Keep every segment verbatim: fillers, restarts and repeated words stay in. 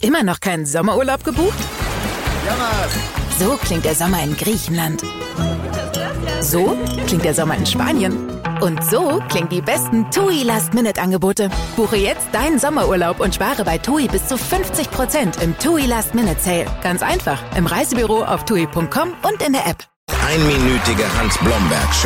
Immer noch keinen Sommerurlaub gebucht? So klingt der Sommer in Griechenland. So klingt der Sommer in Spanien. Und so klingen die besten TUI Last-Minute-Angebote. Buche jetzt deinen Sommerurlaub und spare bei TUI bis zu fünfzig Prozent im TUI Last-Minute-Sale. Ganz einfach, im Reisebüro auf tui punkt com und in der App. Einminütige Hans-Blomberg-Show.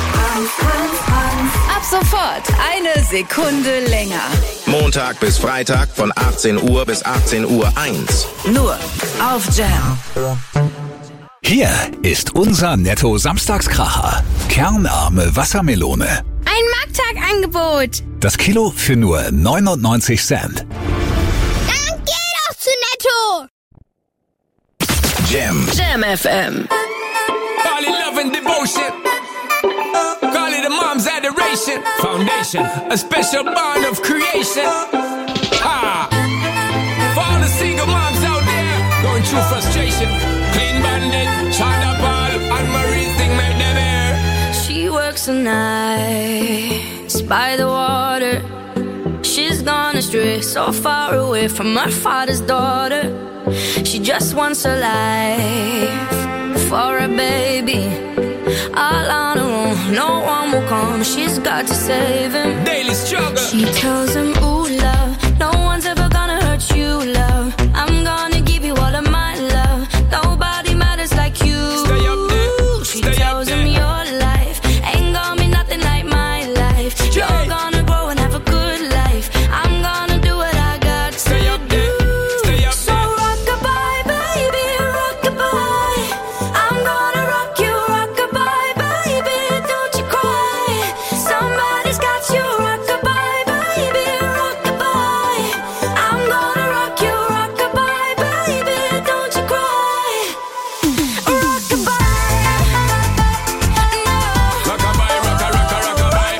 Ab sofort eine Sekunde länger. Montag bis Freitag von achtzehn Uhr bis achtzehn Uhr eins. Nur auf Jam. Hier ist unser Netto-Samstagskracher. Kernarme Wassermelone. Ein Markttagangebot. Das Kilo für nur neunundneunzig Cent. Dann geh doch zu Netto. Jam. Jam F M. Call it love and devotion. Call it a mom's adoration. Foundation, a special bond of creation. Ha! For all the single moms out there going through frustration. Clean Bandit, China Ball, and Marie thing made them air. She works the nights by the water. She's gone astray, so far away from her father's daughter. She just wants a life for a baby. All on her own, no one will come. She's got to save him. Daily struggle. She tells him, ooh, love, no one's ever gonna hurt you, love. I'm gonna give you all of my love. Nobody matters like you. Stay up there. She Stay tells up him there. your life ain't gonna be nothing like my life. You're Yeah. gonna grow and have a good life. I'm gonna do what I got Stay to up there. do. Stay up So there. rock-a-bye, baby, rock-a-bye. I'm gonna rock you, rock-a-bye, baby, don't you cry. Somebody's got you, rock-a-bye, baby, rock-a-bye. I'm gonna rock you, rock-a-bye, baby, don't you cry. Rock-a-bye. Rockabye, rocka, rocka, rockabye.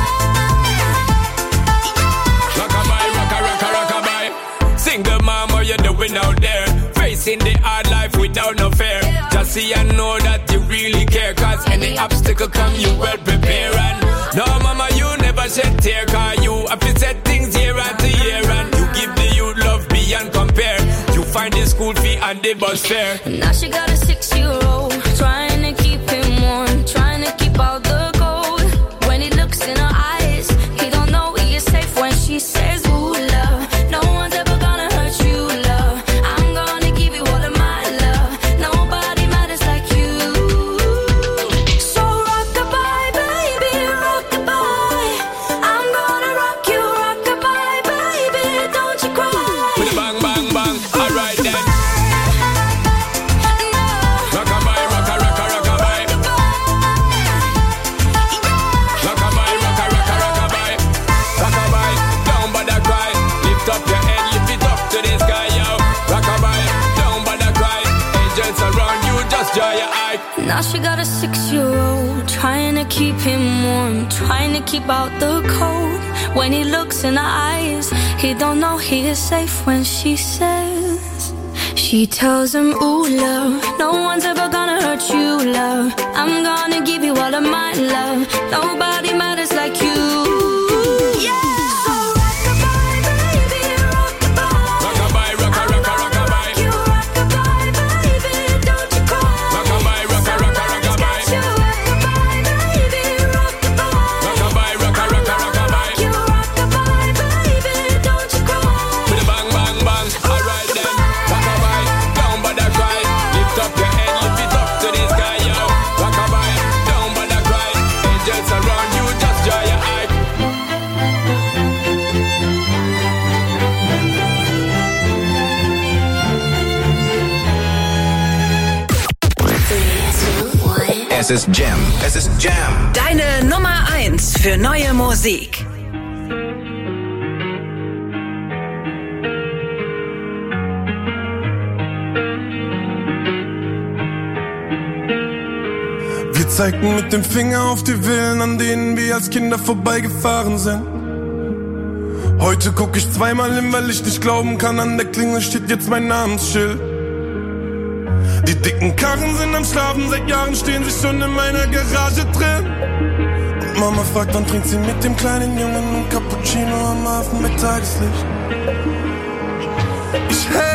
Rockabye, rocka, rocka, rockabye. Single mom, what you doing out there? Facing the hard life without no fear. Just see and know that you really care. Cause any obstacle come, you well prepare. And no, mama, you never shed tear. Cause you have to set things year after year. And you give the youth love beyond compare. You find the school fee and the bus fare. Now she got a six-year-old, trying to keep him warm, trying to keep out the cold. When he looks in her eyes, he don't know he is safe when she says, ooh, love, no one's ever gonna hurt you, love. I'm gonna give you all of my love. Nobody matters like you. So rock-a-bye, baby, rock-a-bye. I'm gonna rock you, rock-a-bye, baby, don't you cry. With a bang, bang, bang. Alright then. Rockabye, rocka, rocka, rockabye. Rockabye, rocka, rocka, rockabye. Rockabye, don't bother cry. Lift up your head, lift it up to the sky, yo. Rockabye, don't bother cry. Angels around you, just dry your eye. Now she got a six-year-old, trying to keep him warm, trying to keep out the cold. When he looks in her eyes, he don't know he is safe when she says, she tells him, ooh, love, no one's ever gonna hurt you, love. I'm gonna give you all of my love. Nobody matters like you. Yeah. So rock-a-bye, baby, rock-a-bye. Rockabye, rocka, rocka, rockabye. You rock-a-bye, baby, don't you cry. Rockabye, rocka, rocka, rockabye. You rock-a-bye, baby, rock-a-bye. Rockabye, rocka, rocka, rockabye. You rock-a-bye, baby, don't you cry. With a bang, bang, bang. Alright then. Rockabye, don't bother cry. Lift up your head, lift it up to the sky, yo. Rockabye, don't bother cry. Angels around you, just dry your eye. Es ist Jam. Es ist Jam. Deine Nummer eins für neue Musik. Wir zeigten mit dem Finger auf die Villen, an denen wir als Kinder vorbeigefahren sind. Heute guck ich zweimal hin, weil ich nicht glauben kann, an der Klingel steht jetzt mein Namensschild. Die dicken Karren sind am Schlafen, seit Jahren stehen sie schon in meiner Garage drin. Und Mama fragt, wann trinkt sie mit dem kleinen Jungen ein Cappuccino am Hafen mit Tageslicht. Ich hätte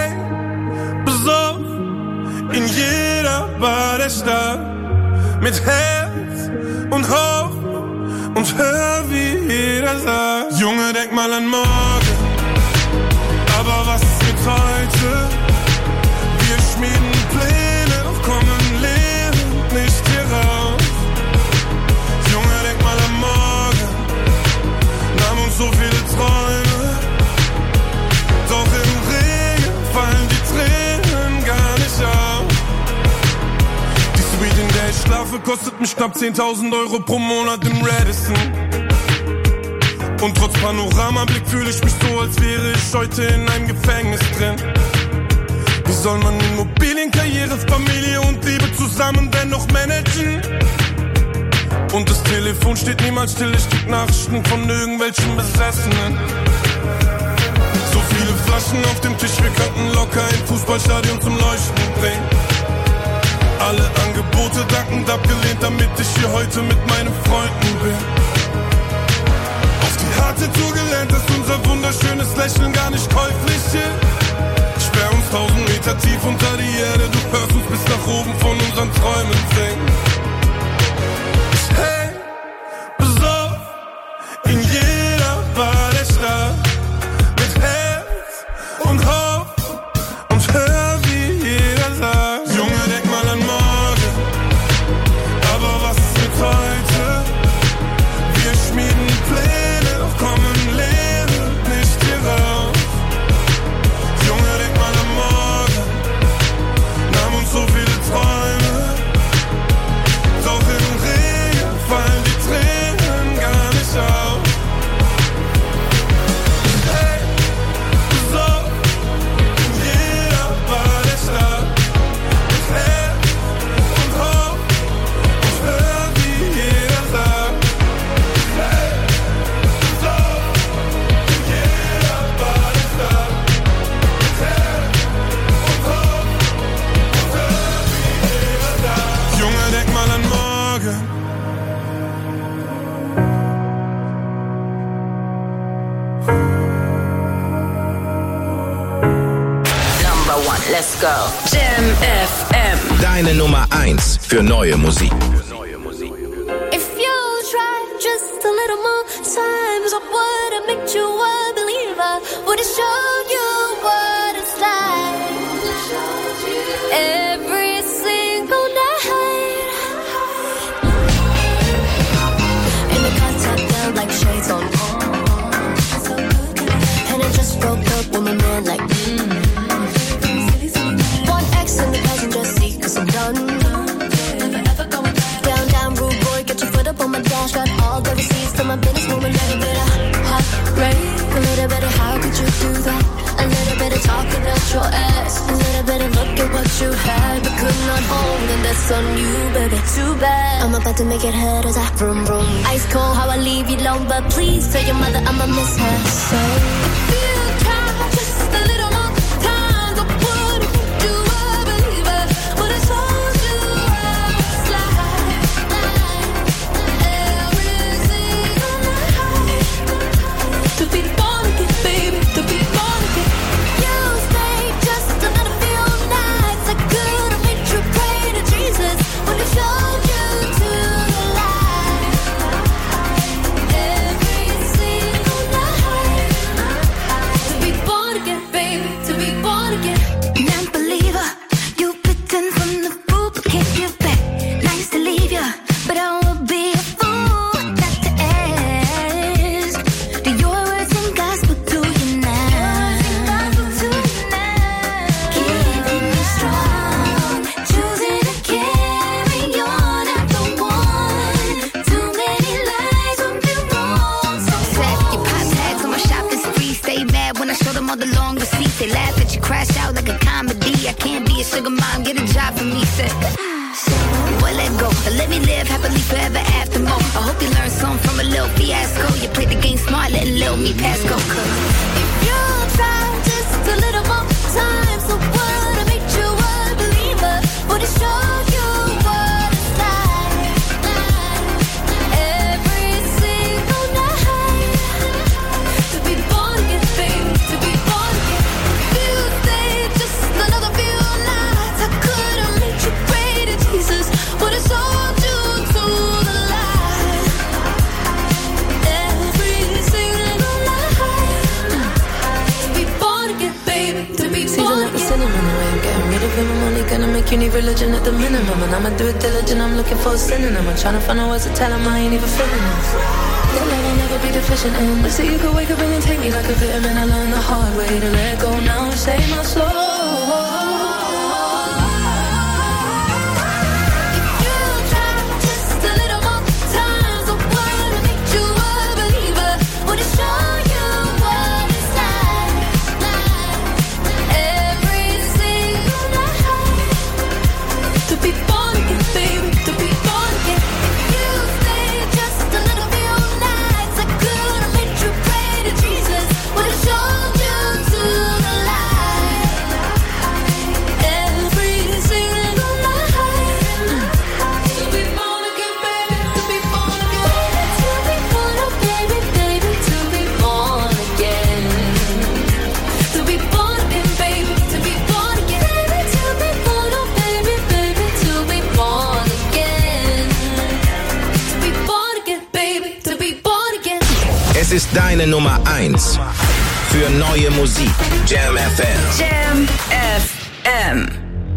in jeder Bar der Stadt. Mit Herz und Hoffnung und hör, wie jeder sagt: Junge, denk mal an morgen, aber was ist mit heute? Wir schmieden Pläne, doch kommen lebend nicht hier raus. Junge, denk mal an morgen, nahm uns so viele Träume, doch im Regen fallen die Tränen gar nicht auf. Die Suite, in der ich schlafe, kostet mich knapp zehntausend Euro pro Monat im Radisson. Und trotz Panoramablick fühle ich mich so, als wäre ich heute in einem Gefängnis drin. Wie soll man Immobilien, Karriere, Familie und Liebe zusammen dennoch managen? Und das Telefon steht niemals still, ich krieg Nachrichten von irgendwelchen Besessenen. So viele Flaschen auf dem Tisch, wir könnten locker ein Fußballstadion zum Leuchten bringen. Alle Angebote dankend abgelehnt, damit ich hier heute mit meinen Freunden bin. Auf die harte Tour gelernt, dass unser wunderschönes Lächeln gar nicht käuflich ist. Sperr uns tausend Meter tief unter die Erde, du hörst uns bis nach oben von unseren Träumen singen. Hey, besoffen in jeder Bar der Stadt, mit Herz und Hoffnung und hör, wie jeder sagt: Junge, denk mal an morgen, aber was ist mit heute? Wir schmieden Pläne, doch kommen lebend nicht hier raus. Junge, denk mal an morgen, nahm uns so viele Träume, doch im Regen fallen die Tränen gar nicht auf. Hey, so in jeder Bar der Stadt, mit Herz und Hoffnung und hör, wie jeder sagt: Hey, so in jeder Bar der Stadt, mit Herz und Hoffnung und hör, wie jeder sagt. Junge, denk mal an morgen. Number one, let's go. Jam F M. Deine Nummer eins für neue Musik. If you try just a little more times, I would have made you a believer. Would have showed you what it's like. Every single night. In the contact down like shades on. And I just broke up with my man like mm. One X in the passenger seat, cause I'm done. Down, down, rude boy, get your foot up on my dash. Got all the receipts to my business woman. A little bit of hot rain, a little bit of how could you do that? A little bit of talking out your ass, a little bit of look at what you had but could not hold, and that's on you, baby. Too bad. I'm about to make it hurt as I vroom vroom. Ice cold, how I leave you alone, but please tell your mother I'ma miss her. So if you try just a little more time, I would have made you a believer. Would have told you how it's like. Every single night. To be born again, baby, to be born again. You stayed just a little few nights. I could have made you pray to Jesus. Would have showed you to the light. Every single night. To be born again, baby, to be born again. Non-believer, you pretend from the fool, but can't give back. Nice to leave ya, but I would be a fool not to ask. Do your words and gospel to you now? Keeping me strong, choosing to carry on after one. Too many lies would be wrong. So sad, you pop tags on my shopping spree. Stay mad when I show them all the long receipts. They laugh at you, crash out like a comedy. I can't be a sugar mom, get a job for me, said. Well, let go, let me live happily forever after more. I hope you learn something from a little fiasco. You played the game smart, letting little me pass go. Cause if you try just a little more time, so would have made you a believer. Would have showed you what it's like. Every single night. To be born again, baby, to be born again. If you stayed just another few nights, I could have to be born again. Cinnamon away, I'm getting rid of him. I'm only gonna make you need religion at the minimum. And I'ma do it diligent, I'm looking for a synonym. I'm trying to find out words to tell him I ain't even feeling this. Your love I'll never be deficient in. But see, you could wake up and then take me like a vitamin. I learned the hard way to let go now. Save my soul. Es ist deine Nummer eins für neue Musik. Jam F M. Jam F M.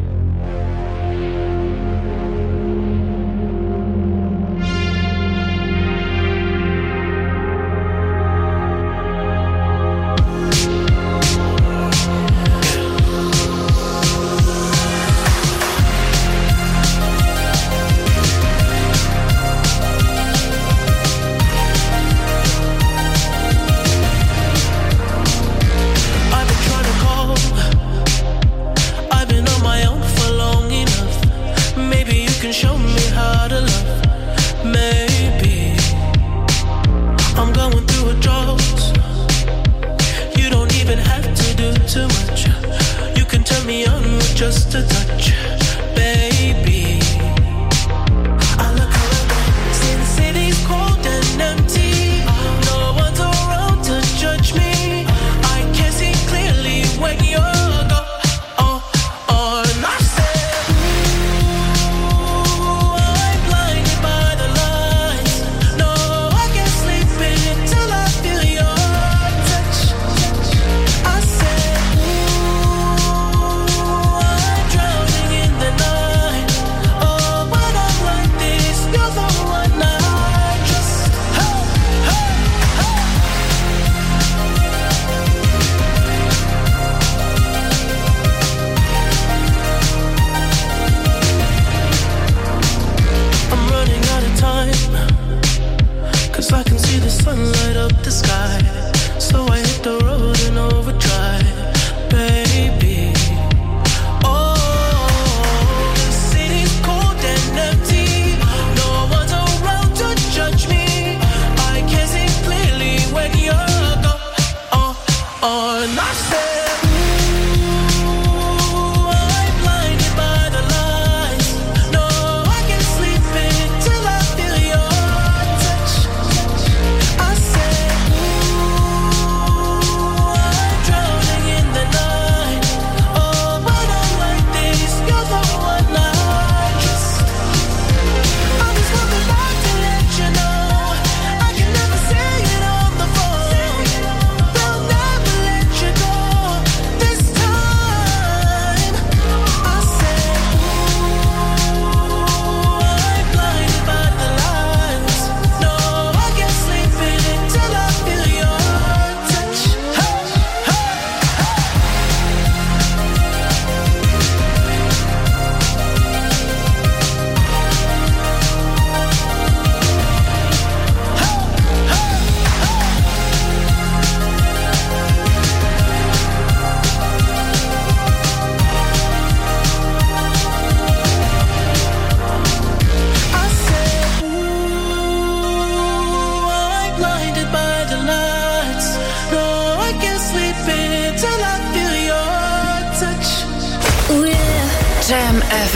Jam F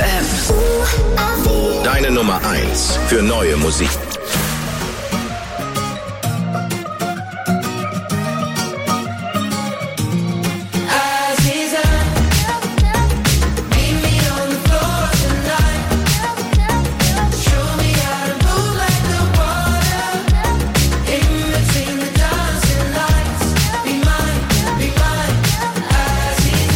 M. Deine Nummer eins für neue Musik. Between the dancing lights, be mine, be mine, as he's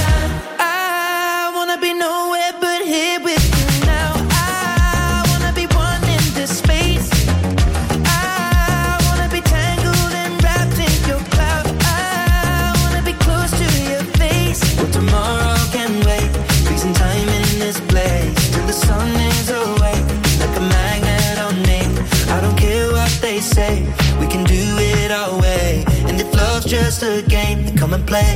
play.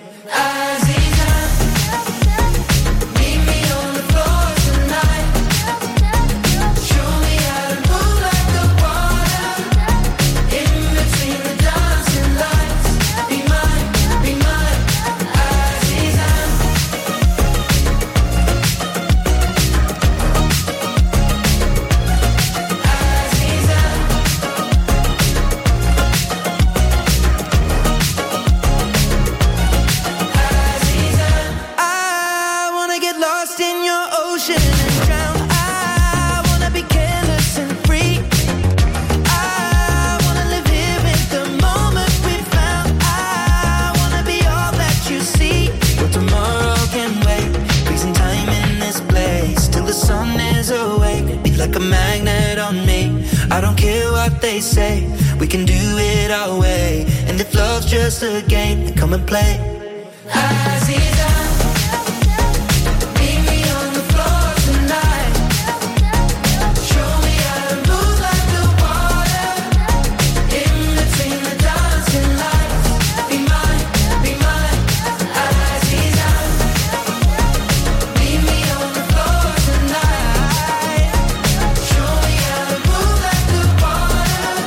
They say we can do it our way, and if love's just a game, then come and play. Aziza, meet me on the floor tonight. Show me how to move like the water in between the dancing lights. Be mine, be mine, Aziza. Meet me on the floor tonight. Show me how to move like the water.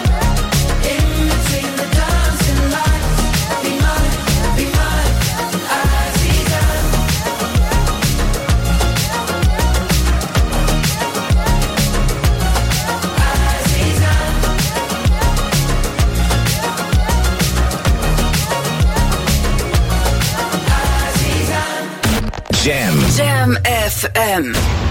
Jam. Jam F M.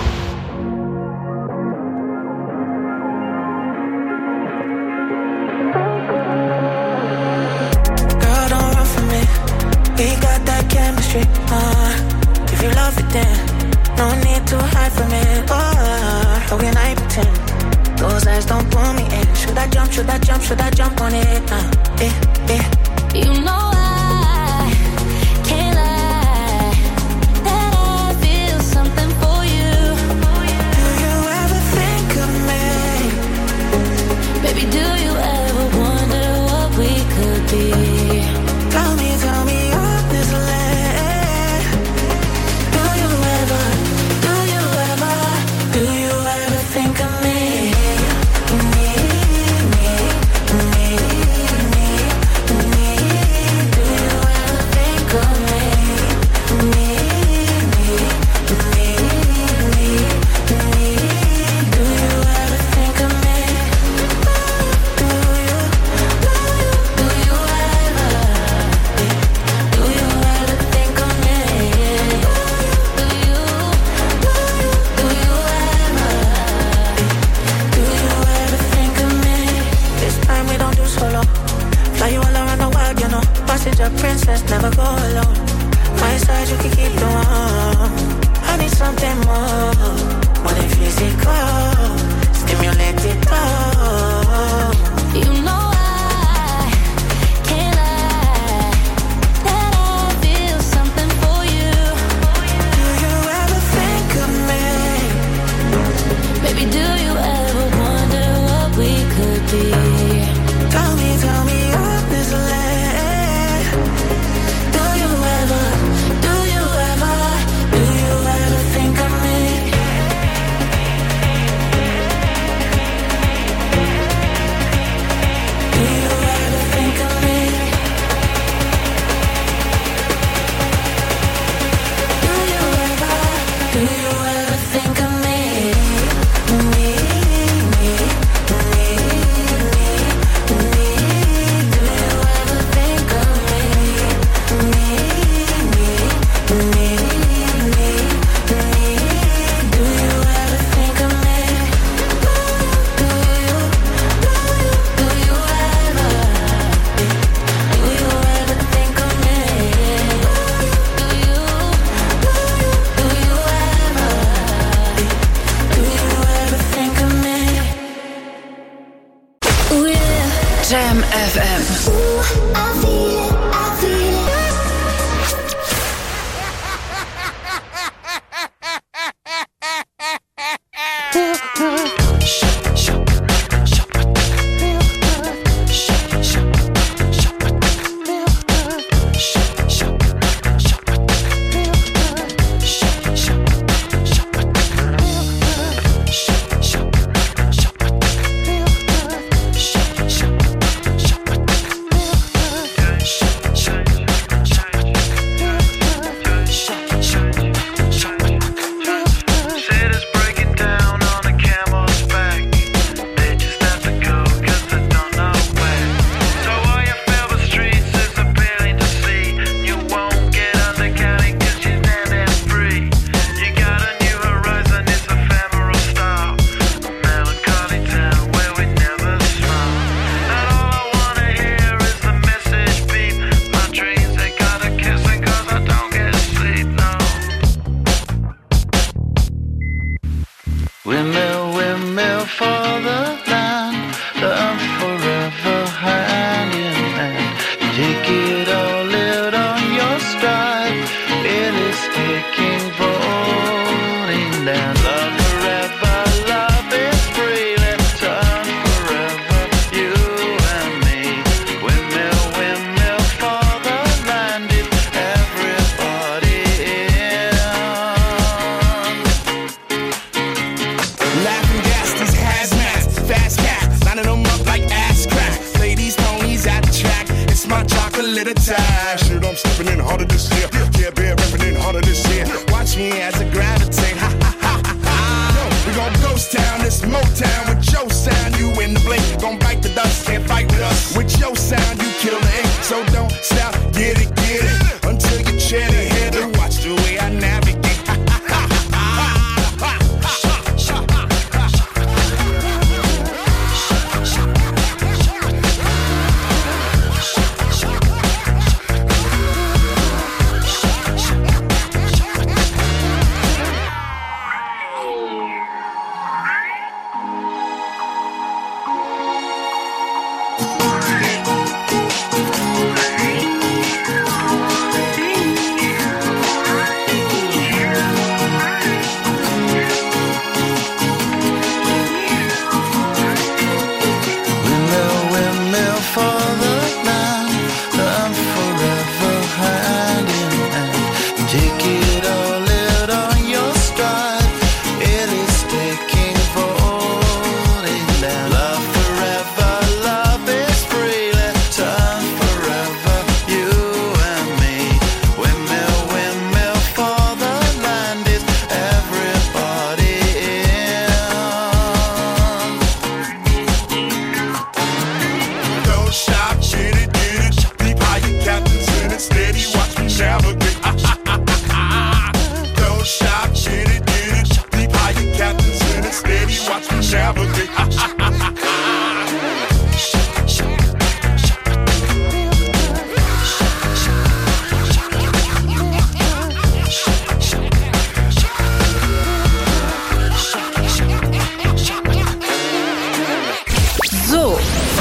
Girl, don't run from me. We got that chemistry. Uh, if you love it, then no need to hide from it. Oh, how can I pretend? Those eyes don't pull me in. Should I jump? Should I jump? Should I jump on it? Uh, eh, eh. You know I can't lie that I feel something for you. Do you ever think of me? Baby, do you ever wonder what we could be? Tell me, tell me honestly. Do you ever, do you ever, do you ever think of me? Me, me, me, me, me. Do you ever think of me? Me, me, me, me, me. Do you ever think of me? Do you, do you, do you ever? Do you ever think of me? Do you, do you, do you ever? Do you ever think of me? This time we don't do solo. Fly you all around the world, you know. Passenger princess, never go alone. My side you can keep the warm. I need something more, more than physical. Stimulate it all. You know I can't lie that I feel something for you. Do you ever think of me? Baby, do you ever wonder what we could be? Tell me, tell me honestly. Do you ever, do you ever, do you ever think of me? fatherland, learn forever hand in hand. Take it all, live on your stride. Realistic king voting down. Love forever, love is free. Let's turn forever, you and me. Windmill, windmill, fatherland is everybody in. Laughing gas, these hazmats, fast cat, lining them up like ass crack. Play these ponies at the track. It's my chocolate attack. Shit, I'm stepping in harder this year. Yeah, bear repping in harder this year. Watch me as I gravitate. Ha ha ha ha ha. Yo, we gon' ghost town, this Motown with your sound. You in the blink, gon' bite the dust, can't fight with us. With your sound, you kill the ink. So don't stop, get it, get it, until you chin it, hit it. Watch the way I navigate. Ha ha ha ha ha. Windmill, windmill, fatherland, learn forever hand in hand. Take it all, live on your stride. Realistic king voting down. Love forever, love is free. Let's turn forever, you and me. Windmill, windmill, fatherland is everybody in. Don't stop, get it, get it. Deep higher captains in it, steady, watch me navigate. Don't stop, get it, get it. Deep higher captains in it, steady, watch me navigate. So,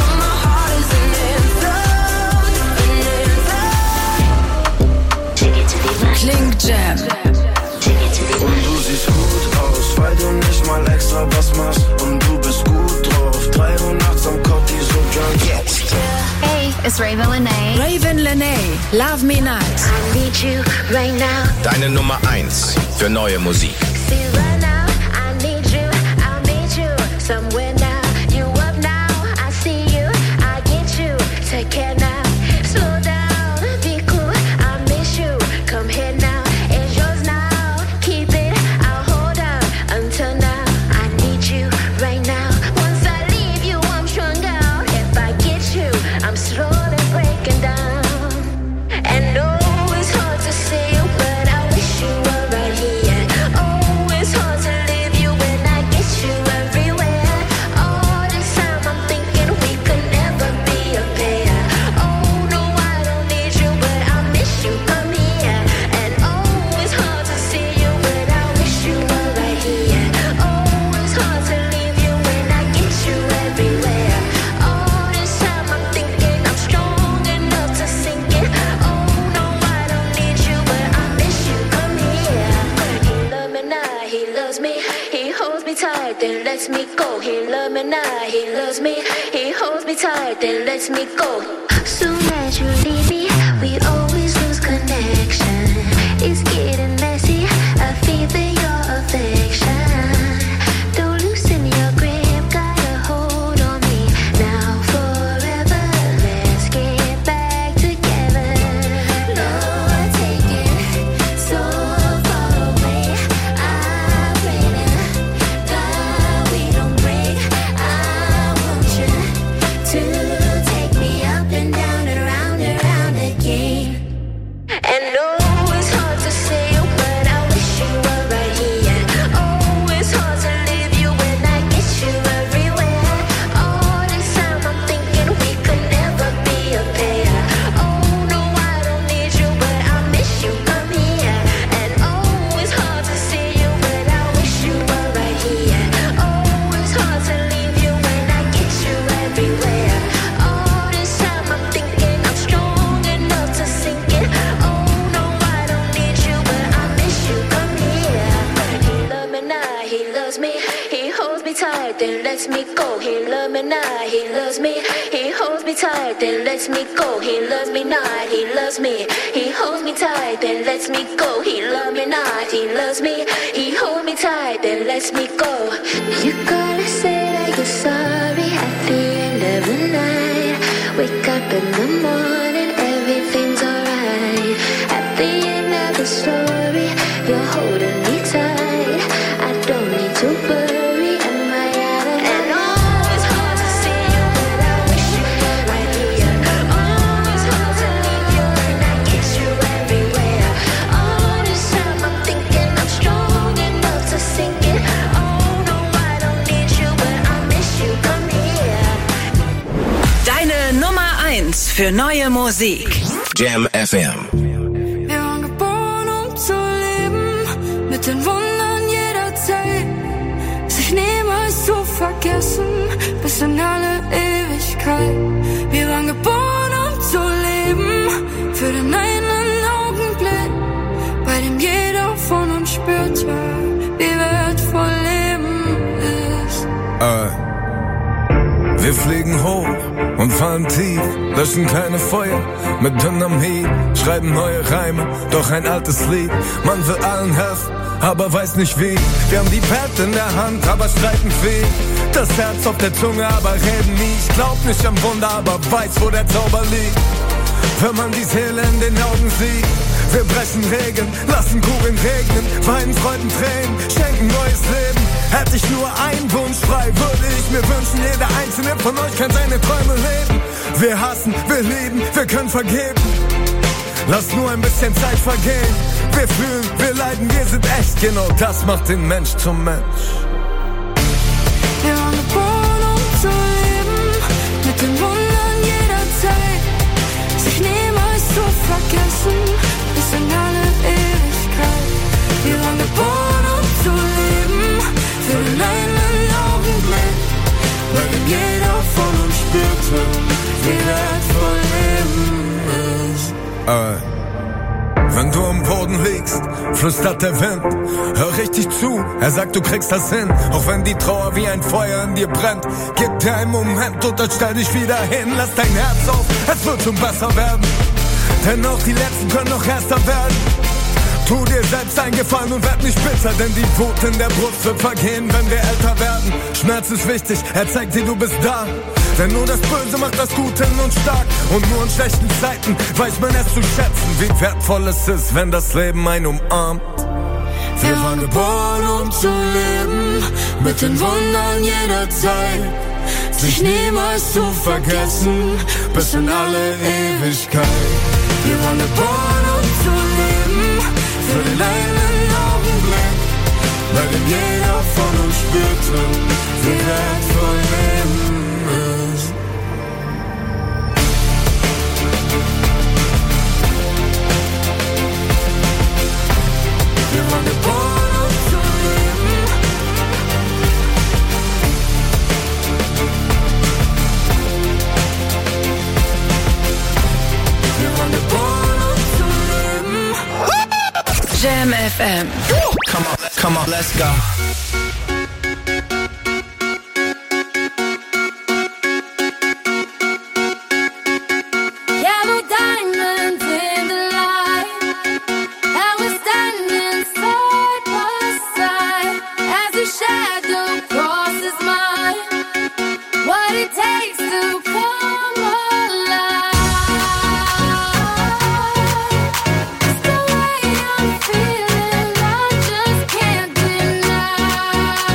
klingt Jam. Und du siehst gut aus, weil du nicht mal extra was machst. Und du bist gut drauf, drei Uhr nachts am Cotti, so ganz jetzt. Hey, it's Raven Lene. Raven Lene, Love Me Not. I need you right now. Deine Nummer eins für neue Musik. See right now, I need you, I need you somewhere now. You up now, I see you, I get you. Take care now, slow down, be cool. I miss you, come here now. It's yours now, keep it. I'll hold on until now. I need you right now. Once I leave you, I'm strung out. If I get you, I'm slowly breaking down. And oh, it's hard to see you, but I wish you were right here. Oh, it's hard to leave you when I get you everywhere. All this time I'm thinking we could never be a pair. Oh no, I don't need you, but I miss you. Come here. And oh, it's hard to see you, but I wish you were right here. Oh, it's hard to leave you when I get you everywhere. All this time I'm thinking I'm strong enough to sink it. Oh no, I don't need you, but I miss you. Come here. He love me now, he loves me. He holds me tight, then lets me go. He love me now, he loves me. He holds me tight, then lets me go. Soon as you leave me, we always lose connection. It's getting messy. I feel for your affection. Don't loosen your grip, got a hold on me now forever. Let's get back together. No, I take it so far away. I pray to God we don't break. I want you to take me up and down and round and round. then lets me go. He loves me not, he loves me. He holds me tight, then lets me go. He loves me not, he loves me. He holds me tight, then lets me go. He loves me not, he loves me. He holds me tight, then lets me go. You gotta say that you're sorry at the end of the night. Wake up in the morning, everything's alright. At the end of the story, you're holding me tight. I don't need to worry, am I out of and oh, it's hard to see you, but I wish you were right here. Oh, it's hard to leave you, and I get you everywhere. All this time I'm thinking I'm strong enough to sink it. Oh no, I don't need you, but I miss you. Come here. Deine Nummer eins für neue Musik. Jam F M. Wir waren geboren, um zu leben, mit den Wundern jeder Zeit, sich niemals zu vergessen, bis in alle Ewigkeit. Wir waren geboren, um zu leben, für den einen Augenblick, bei dem jeder von uns spürte, wie wertvoll Leben ist. Äh. Wir fliegen hoch und fallen tief, löschen keine Feuer mit Dynamit, schreiben neue Reime, doch ein altes Lied. Man will allen helfen, aber weiß nicht wie. Wir haben die Pad in der Hand, aber streiten viel. Das Herz auf der Zunge, aber reden nie. Ich glaub nicht am Wunder, aber weiß, wo der Zauber liegt. Wenn man die Seele in den Augen sieht. Wir brechen Regeln, lassen Kugeln regnen, weinen Freuden, Tränen, schenken neues Leben. Hätte ich nur einen Wunsch frei, würde ich mir wünschen, jeder einzelne von euch kann seine Träume leben. Wir hassen, wir lieben, wir können vergeben. Lass nur ein bisschen Zeit vergehen. Wir fühlen, wir leiden, wir sind echt. Genau das macht den Mensch zum Mensch. Wir waren geboren, um zu leben, mit den Wundern jeder Zeit, sich niemals zu vergessen, bis in alle Ewigkeit. Wir waren geboren, um zu leben, für den einen Augenblick, bei dem jeder von uns spürte, wie wertvoll Leben ist. Äh. Wenn du am Boden liegst, flüstert der Wind, hör richtig zu, er sagt, du kriegst das hin. Auch wenn die Trauer wie ein Feuer in dir brennt, gib dir einen Moment und dann stell dich wieder hin. Lass dein Herz auf, es wird schon besser werden, denn auch die Letzten können noch erster werden. Tu dir selbst einen Gefallen und werd nicht bitter, denn die Wut in der Brust wird vergehen, wenn wir älter werden. Schmerz ist wichtig, er zeigt dir, du bist da. Denn nur das Böse macht das Gute in uns stark. Und nur in schlechten Zeiten weiß man es zu schätzen, wie wertvoll es ist, wenn das Leben einen umarmt. Wir waren geboren, um zu leben, mit den Wundern jeder Zeit, sich niemals zu vergessen, bis in alle Ewigkeit. Wir waren geboren, um zu leben, für den einen Augenblick, bei dem jeder von uns spürte, wie wertvoll Leben ist. Wir waren geboren, um zu leben. Wir waren geboren, um zu leben. Jam F M. Come on, come on, let's go. Feeling I just can't deny.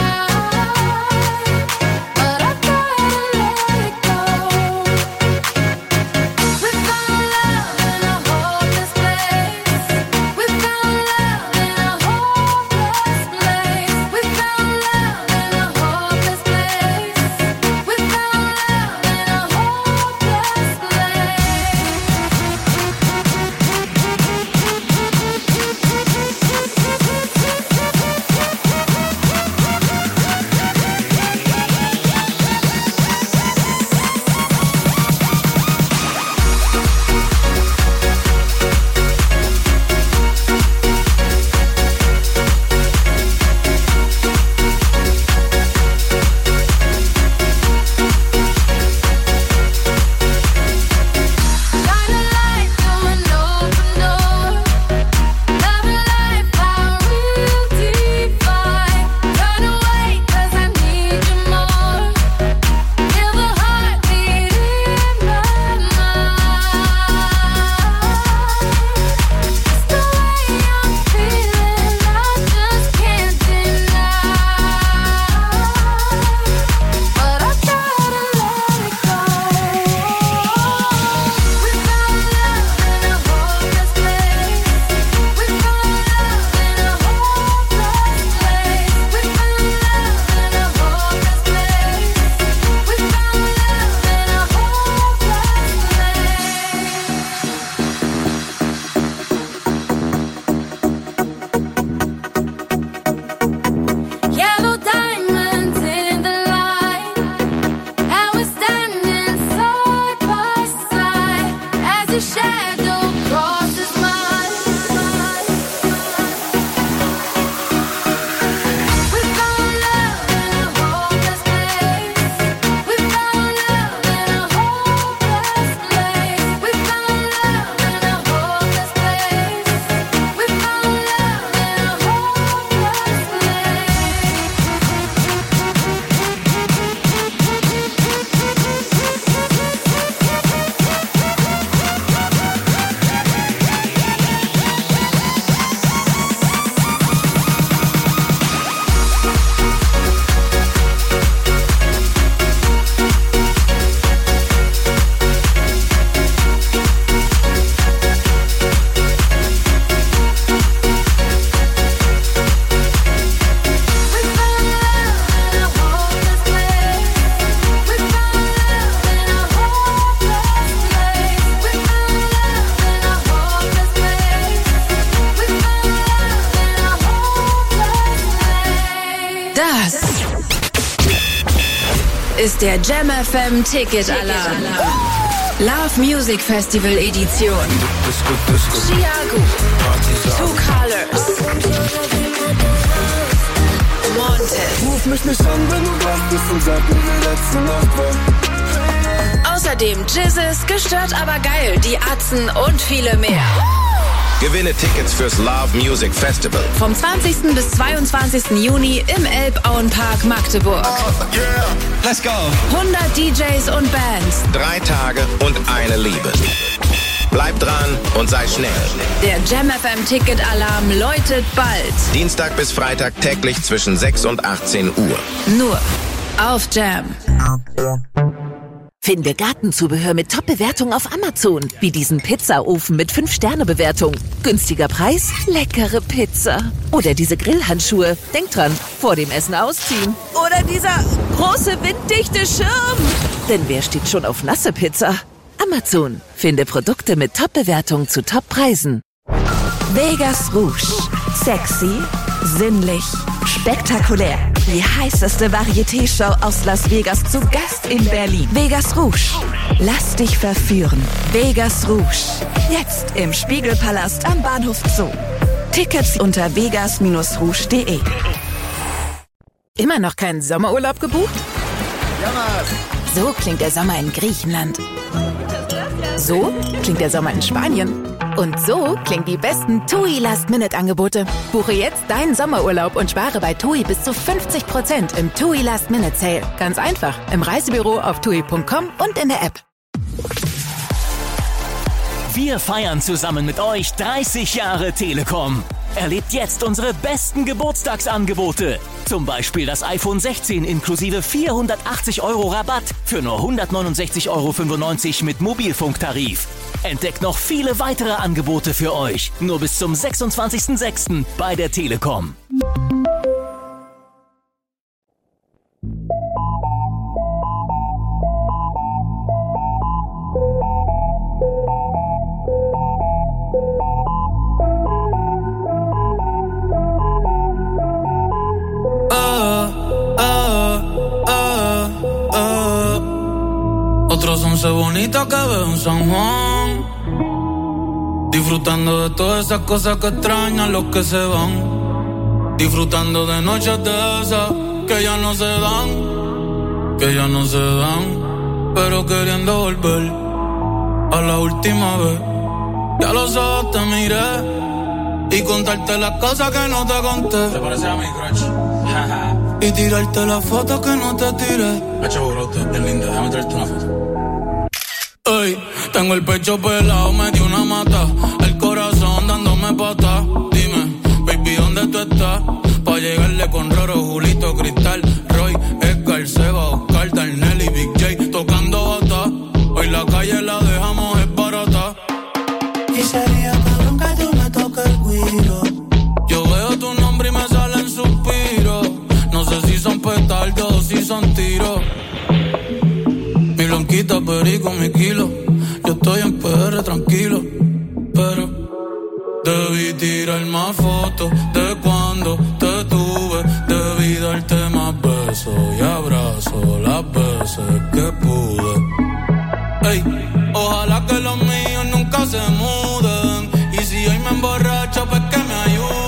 ist der Jam F M Ticket Alarm. Love Music Festival Edition. Chiago, Two Colors, Montes. Ruf mich nicht an, wenn du wach bist und sag mir, wie letzte Nacht war. Außerdem Jizzes, gestört aber geil, die Atzen und viele mehr. Gewinne Tickets fürs Love Music Festival. Vom zwanzigsten bis zweiundzwanzigsten Juni im Elbauenpark Magdeburg. Oh, yeah. Let's go. hundert D Js und Bands. Drei Tage und eine Liebe. Bleib dran und sei schnell. Der Jam F M Ticket Alarm läutet bald. Dienstag bis Freitag täglich zwischen sechs und achtzehn Uhr. Nur auf Jam. Finde Gartenzubehör mit Top-Bewertung auf Amazon. Wie diesen Pizzaofen mit fünf Sterne Bewertung. Günstiger Preis, leckere Pizza. Oder diese Grillhandschuhe. Denk dran, vor dem Essen ausziehen. Oder dieser große winddichte Schirm. Denn wer steht schon auf nasse Pizza? Amazon. Finde Produkte mit Top-Bewertung zu Top-Preisen. Vegas Rouge. Sexy, sinnlich, spektakulär. Die heißeste Varieté-Show aus Las Vegas zu Gast in Berlin. Vegas Rouge. Lass dich verführen. Vegas Rouge. Jetzt im Spiegelpalast am Bahnhof Zoo. Tickets unter vegas Bindestrich rouge punkt de. Immer noch keinen Sommerurlaub gebucht? So klingt der Sommer in Griechenland. So klingt der Sommer in Spanien. Und so klingen die besten TUI Last-Minute-Angebote. Buche jetzt deinen Sommerurlaub und spare bei TUI bis zu fünfzig Prozent im TUI Last-Minute-Sale. Ganz einfach, im Reisebüro auf tui punkt com und in der App. Wir feiern zusammen mit euch dreißig Jahre Telekom. Erlebt jetzt unsere besten Geburtstagsangebote. Zum Beispiel das iPhone sechzehn inklusive vierhundertachtzig Euro Rabatt für nur hundertneunundsechzig Euro fünfundneunzig mit Mobilfunktarif. Entdeckt noch viele weitere Angebote für euch. Nur bis zum sechsundzwanzigsten sechsten bei der Telekom. Otros once bonitas que veo en San Juan, disfrutando de todas esas cosas que extrañan los que se van, disfrutando de noches de esas que ya no se dan, que ya no se dan, pero queriendo volver a la última vez. Ya los ojos te miré y contarte las cosas que no te conté. ¿Te parece a mi crush? Y tirarte las fotos que no te tiré. Hacho, brote, bien linda, déjame traerte una foto. Ey, tengo el pecho pelado, me dio una mata, el corazón dándome pata. Dime, baby, ¿dónde tú estás? Pa' llegarle con Roro, Julito, Cristal, Roy, Edgar, Seba, Oscar, Darnell y Big J tocando bata. Hoy la calle la dejamos es barata. Y sería cabrón que tú me toques el guiro. Yo veo tu nombre y me salen suspiros. No sé si son petardos o si son tiros. Mi blanquita, perico, mi kilo. Yo estoy en P R tranquilo, pero debí tirar más fotos de cuando te tuve. Debí darte más besos y abrazos las veces que pude. Ey, ojalá que los míos nunca se muden. Y si hoy me emborracho, pues que me ayuden.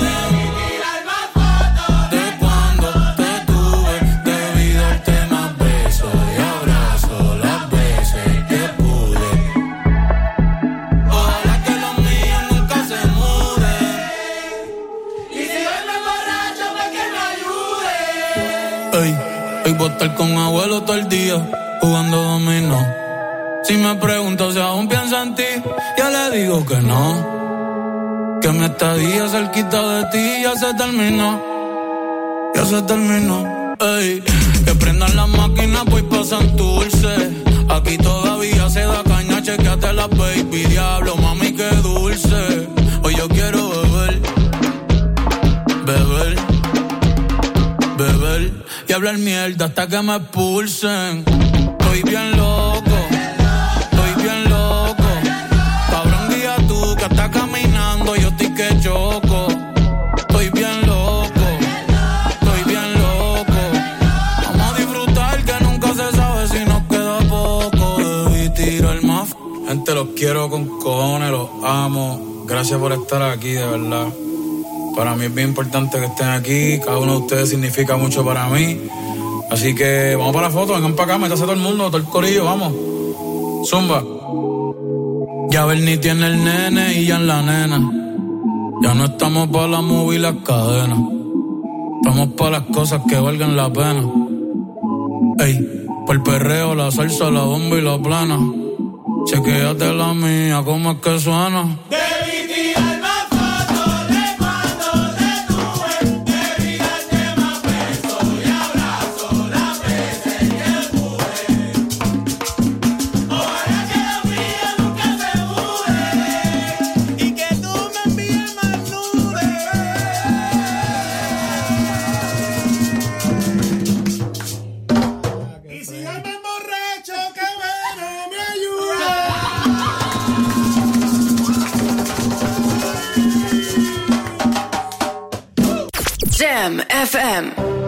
Voy a estar con abuelo todo el día jugando dominó. Si me pregunto si aún pienso en ti, ya le digo que no. Que mi estadía cerquita de ti ya se terminó. Ya se terminó. Ey, que prendan las máquinas, pues pasan dulce. Aquí todavía se da caña, chequeate la baby. Diablo, mami, qué dulce. Hoy yo quiero beber, beber, beber y hablar mierda hasta que me expulsen. Estoy bien loco, estoy bien loco. Cabrón, guía tú que estás caminando, yo estoy que choco. Estoy bien loco, estoy bien loco. Vamos a disfrutar que nunca Gente, los quiero con cojones, los amo. Gracias por estar aquí, de verdad. Para mí es bien importante que estén aquí. Cada uno de ustedes significa mucho para mí. Así que vamos para la foto, vengan para acá, métase todo el mundo, todo el corillo, vamos. Zumba. Ya Bernie tiene el nene y ya en la nena. Ya no estamos para la movie y las cadenas. Estamos para las cosas que valgan la pena. Ey, por el perreo, la salsa, la bomba y la plana. Chequéate la mía, ¿cómo es que suena? Jam F M.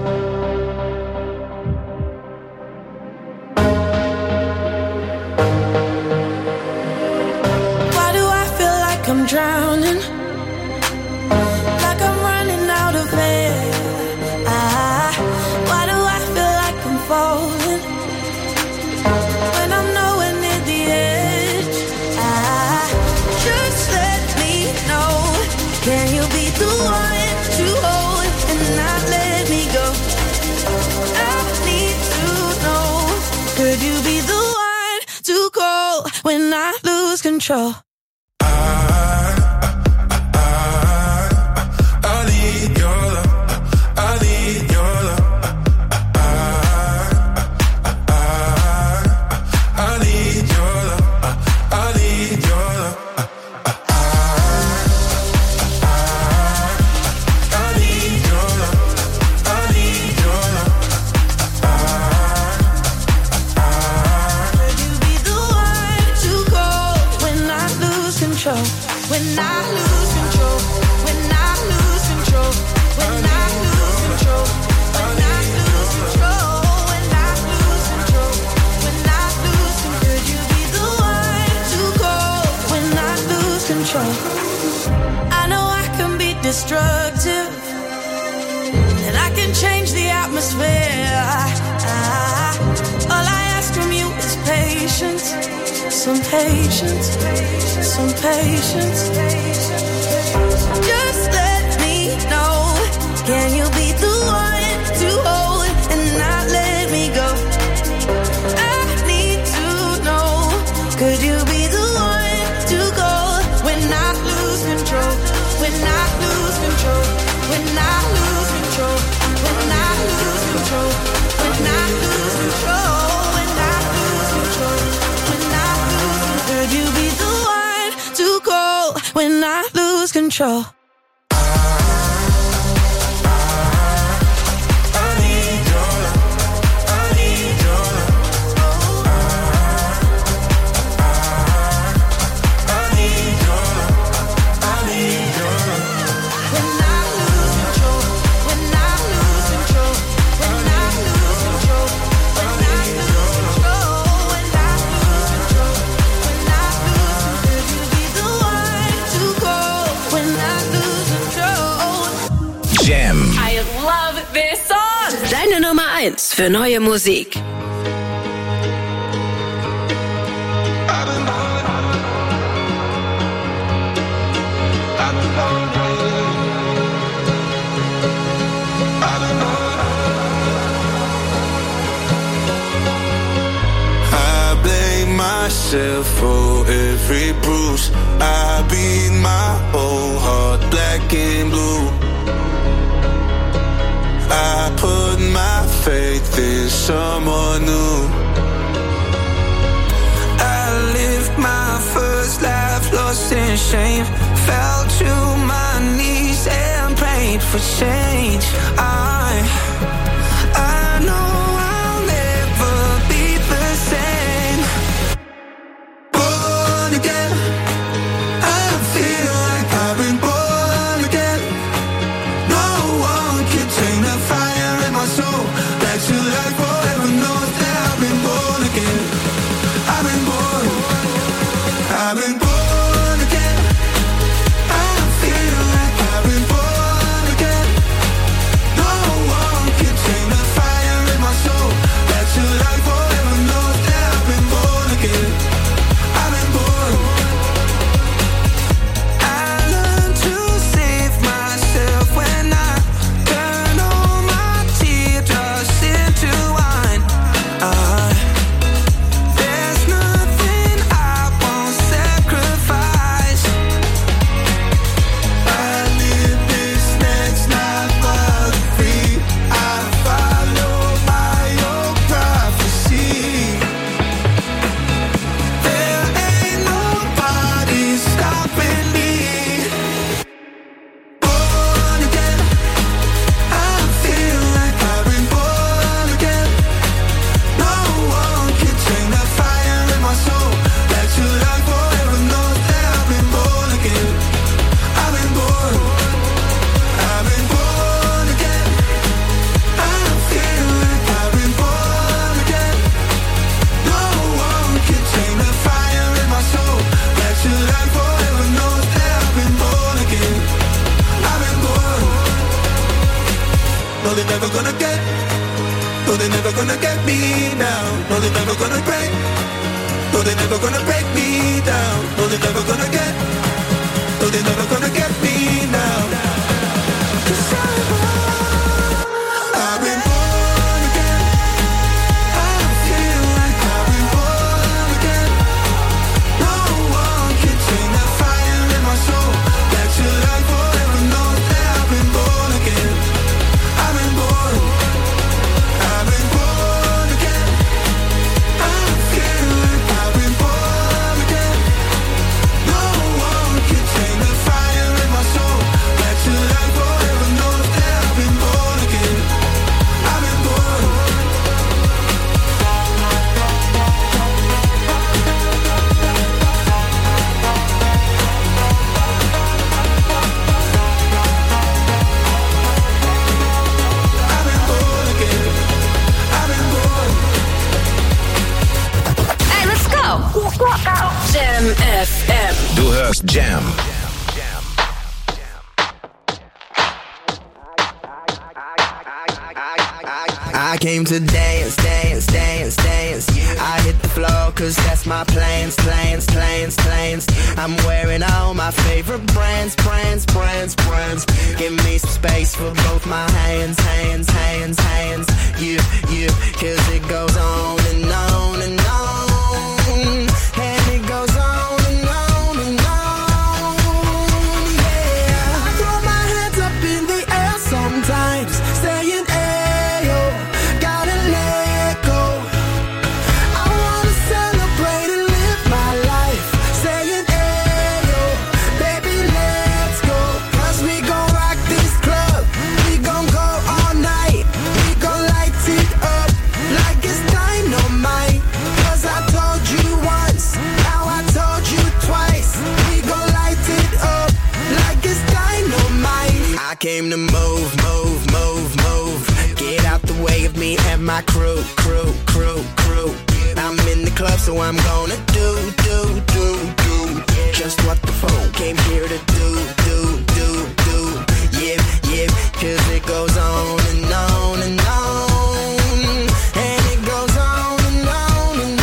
Why do I feel like I'm drowning? Like I'm running out of air. Ah, why do I feel like I'm falling? When I'm nowhere near the edge. Ah, just let me know. Can you be the one to hold and not let me go? I need to know. Could you be the one to call when I lose control? When I lose control, when I lose control, when I lose control, when I lose control, when I lose control, when I lose control, could you be the one to call when I lose control? I know I can be destructive, and I can change the atmosphere. I, all I ask from you is patience. Some patience, some patience. Just let me know. Can you be the one to hold and not let me go? I need to know. Could you be the one to go when I lose control? When I lose control? When I lose control? When I lose control? When I lose control? When I lose control? Could you be the one to call when I lose control? Jam. I love this song. Deine Nummer eins für neue Musik. I blame myself for every bruise. I beat my whole heart black and blue. I put my faith in someone new. I lived my first life lost in shame. Fell to my knees and prayed for change. I, I know I'll never be the same. Born again, I feel like I've been born again. No one can tame the fire in my soul. Back to life forever knows that I've been born again. I've been born. No, they're never gonna get. No, they're never gonna get me down. No, they're never gonna break. No, they're never gonna break me down. No, they're never gonna get. No, they're never gonna get me now. 'Cause I'm born, I've been born again. I feel like I've been born again. No one can turn that fire in my soul back to life forever. Know that I've been born again. I've been born. I've been born again. I feel like I've been born again. No one can turn the fire in my soul back to life forever. Know that I've been born again. I've been born. I've been born again. I've been born. Hey, let's go. Jam F M. Du hörst Jam. I came to dance, dance, dance, dance. I hit the floor cause that's my plans, plans, plans, plans. I'm wearing all my favorite brands, brands, brands, brands. Give me some space for both my hands, hands, hands, hands. You, you, cause it goes on and on and on. And it goes on and on and on. Yeah, I throw my hands up in the air sometimes, saying ayo, gotta let go. I wanna celebrate and live my life, saying ayo, baby let's go. Cause we gon' rock this club, we gon' go all night. We gon' light it up like it's dynamite. Cause I told you once, now I told you twice. We gon' light it up like it's dynamite. I came to move, move, move, move. Get out the way of me and my crew, crew, crew, crew. I'm in the club, so I'm gonna do, do, do, do just what the phone came here to do, do, do, do. Yeah, yeah, cause it goes on and on and on. And it goes on and on and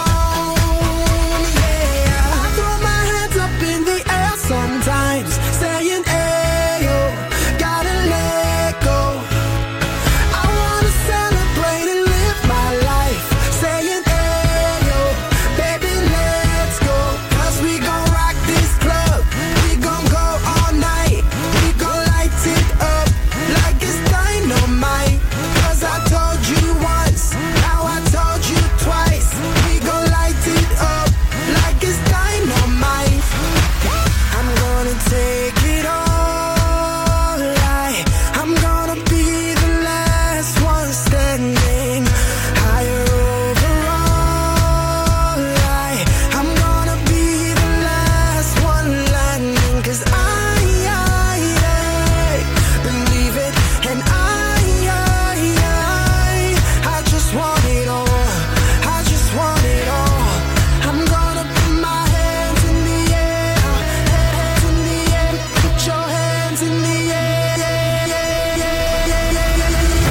on. Yeah, I throw my hands up in the air sometimes, saying ayo, gotta let go. I wanna celebrate and live my life, saying ayo, baby let's go. Cause we gon' rock this club, we gon' go all night. We gon' light it up like it's dynamite. Cause I told you once, now I told you twice. We gon' light it up like it's dynamite. I'm gonna take it all, I, I'm gonna be the last one standing. Higher overall, I, I'm gonna be the last one landing. Cause I, I, I believe it, and I, I, I, I just want it all, I just want it all. I'm gonna put my hands in the air, hands in the air, put your hands in the air, yeah, yeah, yeah, yeah, yeah, yeah.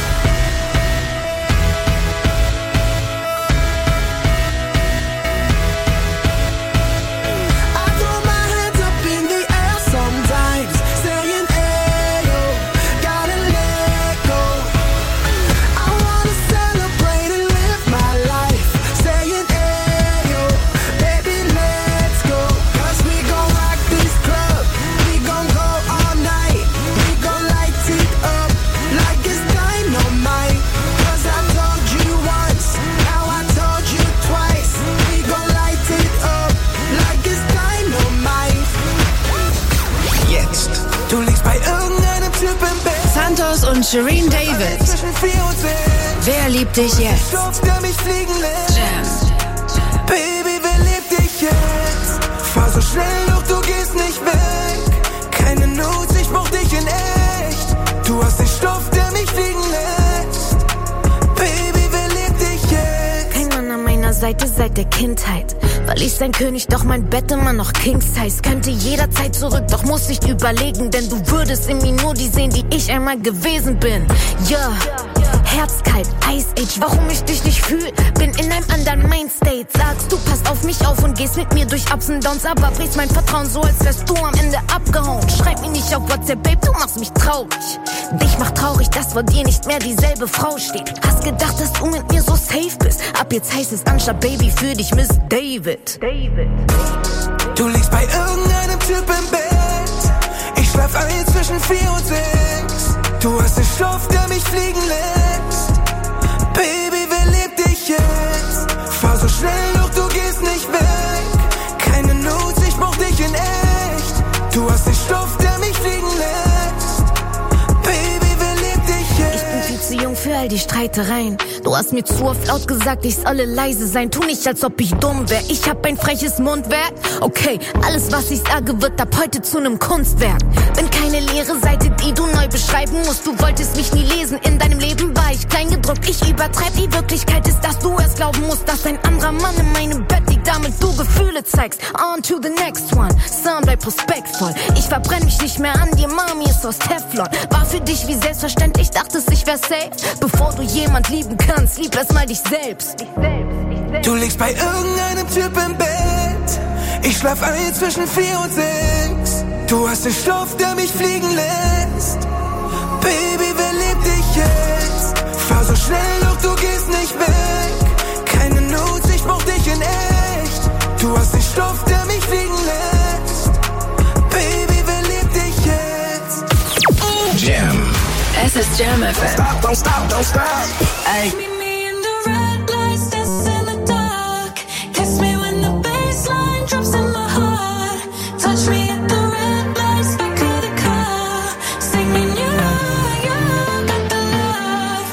I throw my hands up in the air sometimes, saying ayo, gotta let go. I wanna celebrate and live my life, saying ayo, baby let's go. Cause we gon' rock this club, we gon' go all night. We gon' light it up like it's dynamite. Cause I told you once, now I told you twice. We gon' light it up like it's dynamite. Jetzt. Du liegst bei irgendeinem Typ im Bett. Santos und Shireen David. Zwischen vier und sechs. Wer liebt dich jetzt? Stoff, der mich fliegen lässt. Jam. Baby, wer liebt dich jetzt? Fahr so schnell, doch du gehst nicht weg. Keine Not, ich brauch dich in echt. Du hast den Stoff, der mich fliegen lässt. Baby, wer liebt dich jetzt? Kein Mann an meiner Seite Seite seit der Kindheit. Weil ich sein König, doch mein Bett immer noch King-Size. Könnte jederzeit zurück, doch muss ich überlegen. Denn du würdest in mir nur die sehen, die ich einmal gewesen bin. Ja, herzkalt, Ice Age, warum ich dich nicht fühl? Bin in einem anderen Mainstate. Sagst du, passt auf mich auf und gehst mit mir durch Ups und Downs. Aber brichst mein Vertrauen so, als wärst du am Ende abgehauen. Schreib mir nicht auf WhatsApp, Babe, du machst mich traurig. Dich macht traurig, dass vor dir nicht mehr dieselbe Frau steht. Hast gedacht, dass du mit mir so safe bist. Ab jetzt heißt es anstatt Baby für dich Miss David. David. Du liegst bei irgendeinem Typ im Bett. Ich schlaf ein zwischen vier und sechs. Du hast den Stoff, der mich fliegen lässt. Baby, wer lebt dich jetzt? Fahr so schnell, doch du gehst nicht weg. Keine Notes, ich brauch dich in echt. Du hast den Stoff, der mich fliegen lässt. Baby, wer lebt dich jetzt? Ich bin viel zu jung für all die Streitereien. Du hast mir zu oft laut gesagt, ich solle leise sein. Tu nicht, als ob ich dumm wär. Ich hab ein freches Mundwerk. Okay, alles, was ich sage, wird ab heute zu nem Kunstwerk. Bin keine leere Seite, die du neu beschreiben musst. Du wolltest mich nie lesen, in deinem Leben war ich klein gedruckt. Ich übertreib, die Wirklichkeit ist, dass du erst glauben musst, dass ein anderer Mann in meinem Bett liegt, damit du Gefühle zeigst. On to the next one, Son, bleib respektvoll. Ich verbrenn mich nicht mehr an dir, Mami ist aus Teflon. War für dich wie selbstverständlich, dachtest ich wär safe. Bevor du jemand lieben kannst, lieb erst mal dich selbst. Du liegst bei irgendeinem Typ im Bett. Ich schlaf ein zwischen vier und sechs. Du hast den Stoff, der mich fliegen lässt. Baby, wer lebt dich jetzt? Fahr so schnell, doch du gehst nicht weg. Keine Notes, ich brauch dich in echt. Du hast den Stoff, der mich fliegen lässt. Baby, wer lebt dich jetzt? Jam. Es ist Jam F M. Stop, don't stop, don't stop. Ey. Touch me at the red lights, back of the car, singing you, you got the love.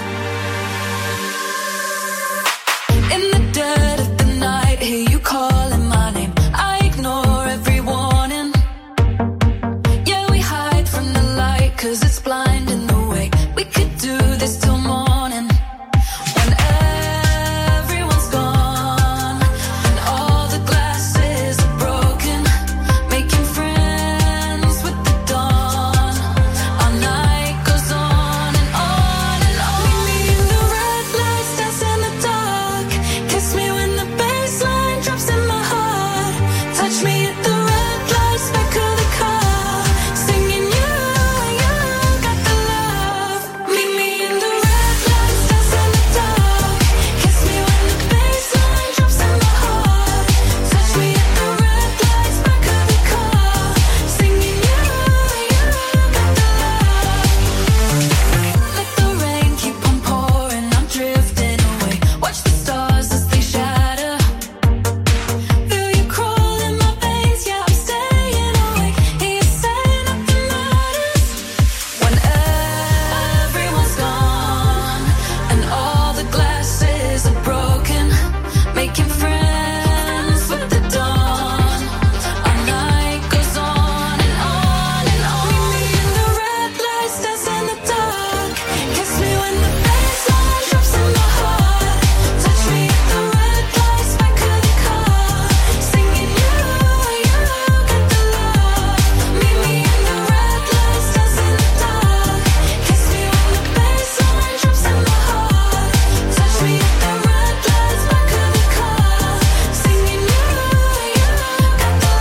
In the dead of the night, hear you calling my name. I ignore every warning. Yeah, we hide from the light, cause it's blinding the way. We could do this till morning. When everyone's gone and all the glasses are broken, making friends with the dawn. Our night goes on and on and on. Meet me in the red lights, dance in the dark. Kiss me when the bassline drops in my heart. Touch me at the red lights, back of the car, singing you, you got the love. Meet me in the red lights, dance in the dark. Kiss me when the bassline drops in my heart. Touch me at the red lights, back of the car, singing you, you got the love. Let the rain keep on pouring, I'm drifting away. Watch the stars as they shatter. Feel you crawl in my veins, yeah, I'm staying awake. Hear you say nothing matters. When everyone's gone and all the glasses are broken, making friends with the dawn. Our night goes on and on and on. Meet me in the red lights, dance in the dark. Kiss me when the bassline drops in my heart. Touch me at the red lights, back of the car, singing you, you got the love. Meet me in the red lights, dance in the dark. Kiss me when the bassline drops in my heart. Touch me at the red lights, back of the car, singing you, you got the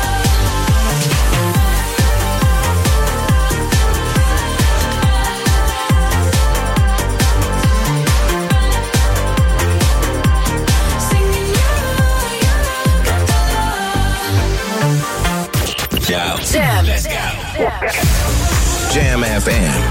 love. Singing you, you got the love. Yo, Jam. let's go. Jam F M.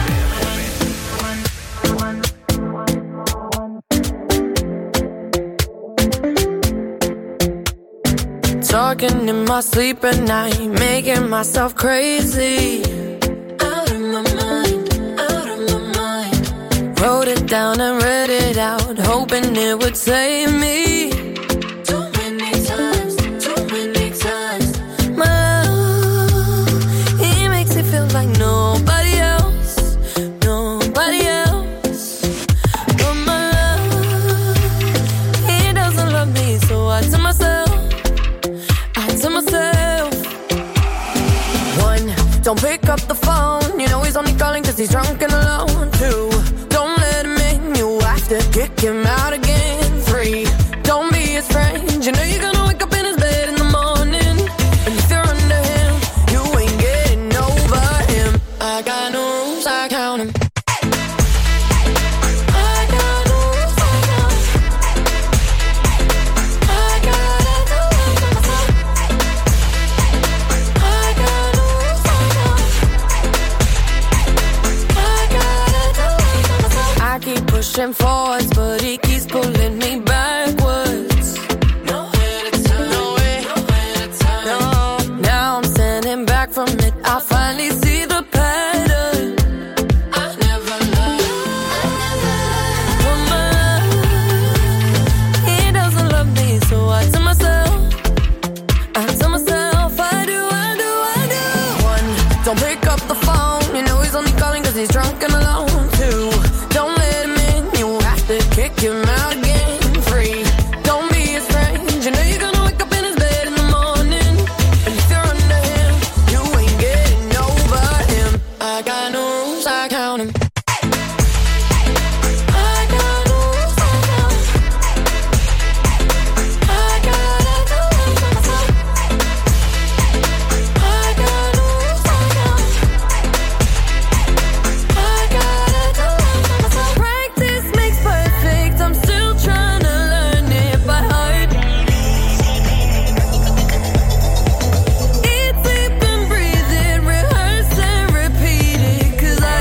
Talking in my sleep at night, making myself crazy. Out of my mind, out of my mind. Wrote it down and read it out, hoping it would save me. Too many times, too many times. My love, he makes it feel like nobody else, nobody else. But my love, he doesn't love me kick him out again. Free, don't be his friend. You know you're gonna wake up in his bed in the morning. And if you're under him, you ain't getting over him. I got no rules, I count him. Pushing forwards, but he keeps pulling me backwards. Nowhere to turn, nowhere, nowhere to turn. No, now I'm standing back from it. I finally see the pattern. I never learned. Woman, he doesn't love me, so I tell myself, I tell myself, I do, I do, I do. One, don't pick up the phone. You know he's only calling 'cause he's drunk and alone. Two, don't let him in. Kick him out again, free. Don't be his friend. You know you're gonna wake up in his bed in the morning. And if you're under him, you ain't getting over him. I got no rules, I count him. I got no rules, I count him. I gotta do it for myself. I got no rules, I count him. I gotta do it for myself. Practice makes perfect. I'm still trying to learn it by heart. Eat, sleep, and breathe it. Rehearse and repeat it. 'Cause I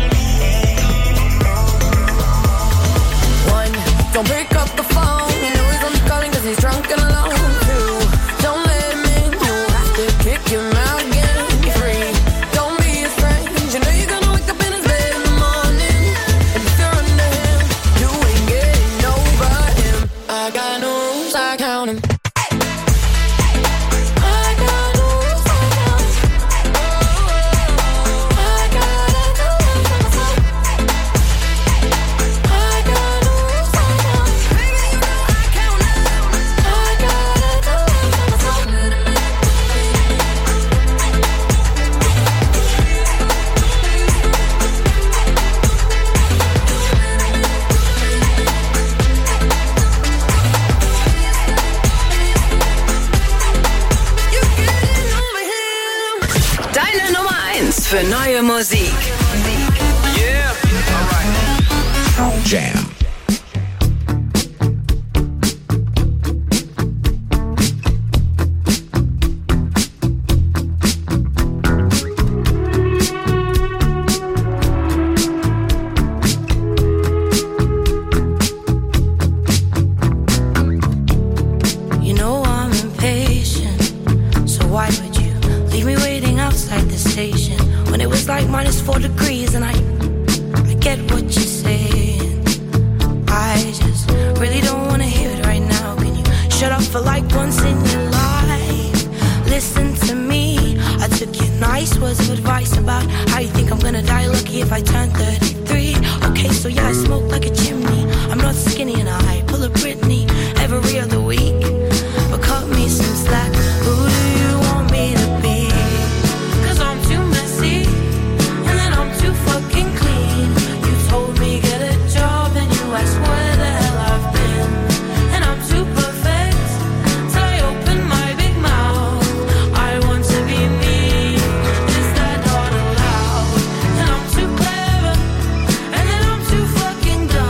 One, don't pick up the phone. You know he's only calling 'cause he's drunk and alone. Two, don't let him in. You have to kick him out again. Three, don't be his friend. You know you're gonna wake up in his bed in the morning. And if you're under him, you ain't getting over him. I got no rules, I count him. I got no rules, I count him. I gotta do it for myself. I got no rules, I count him. Baby, you know I count him. I gotta do it for myself. Deine Nummer eins für neue Musik. Jam. You know I'm impatient, so why would you leave me waiting outside the station when it was like minus four degrees? And I, I get what you're saying. I just really don't wanna hear it right now. Can you shut up for like once in your life? Listen to me. I took your nice words of advice about how you think I'm gonna die lucky if I turn thirty-three. Okay, so yeah, I smoke like a chimney. I'm not skinny and I pull a Britney every other week. But cut me some slack. Who do you want me to be? 'Cause I'm too messy, and then I'm too fucking clean. You told me get a job, and you asked where the hell I've been. And I'm too perfect till I open my big mouth. I want to be me. Is that not allowed? And I'm too clever, and then I'm too fucking dumb.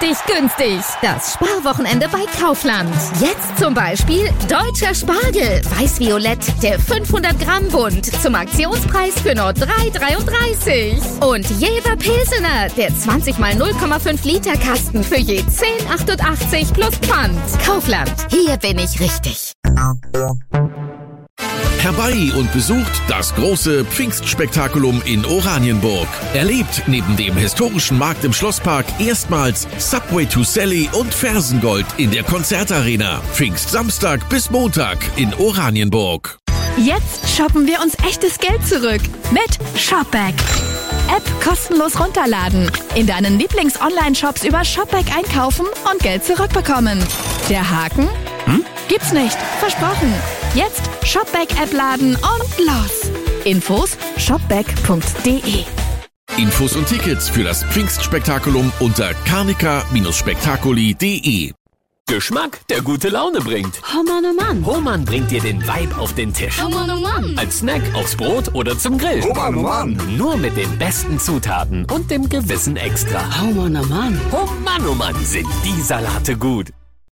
richtig günstig. Das Sparwochenende bei Kaufland. Jetzt zum Beispiel deutscher Spargel, weiß-violett, der fünfhundert Gramm Bund zum Aktionspreis für nur drei dreiunddreißig. Und Jever Pilsener, der zwanzig mal null Komma fünf Liter Kasten für je zehn achtundachtzig plus Pfand. Kaufland, hier bin ich richtig. Herbei und besucht das große Pfingstspektakulum in Oranienburg. Erlebt neben dem historischen Markt im Schlosspark erstmals Subway to Sally und Fersengold in der Konzertarena. Pfingstsamstag bis Montag in Oranienburg. Jetzt shoppen wir uns echtes Geld zurück mit Shopback. App kostenlos runterladen, in deinen Lieblings-Online-Shops über Shopback einkaufen und Geld zurückbekommen. Der Haken? Hm? Gibt's nicht. Versprochen. Jetzt Shopback-App laden und los. Infos shopback punkt de. Infos und Tickets für das Pfingstspektakulum unter karnica spektakuli punkt de. Geschmack, der gute Laune bringt. Oh Mann, oh Mann. Hohmann bringt dir den Vibe auf den Tisch. Oh Mann, oh Mann. Als Snack aufs Brot oder zum Grill. Oh Mann, oh Mann. Nur mit den besten Zutaten und dem gewissen Extra. Oh Mann, oh Mann. Oh Mann, oh Mann, sind die Salate gut.